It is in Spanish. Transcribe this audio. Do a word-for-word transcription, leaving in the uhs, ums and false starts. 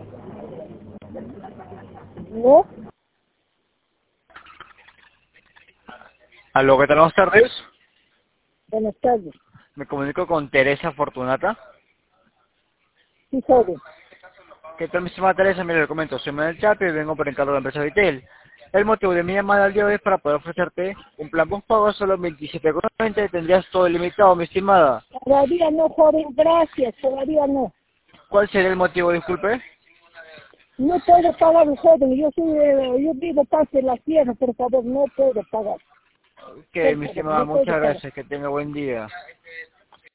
¿No? Aló, ¿qué tal? Buenas tardes. Buenas tardes. Me comunico con Teresa Fortunata. Sí, sabe. ¿Qué tal, mi estimada Teresa? Mire, le comento, soy Manuel Chapi y vengo por encargo de la empresa Vitel. El motivo de mi llamada al día de hoy es para poder ofrecerte un plan con pago solo veintisiete con noventa y tendrías todo ilimitado, mi estimada. Todavía no, joven, gracias, todavía no. ¿Cuál sería el motivo, disculpe? No puedo pagar, joven, yo soy, eh, yo vivo parte de la tierra, por favor, no puedo pagar. Que Por mi favor, estimada, no puedo muchas pagar. gracias, que tenga buen día.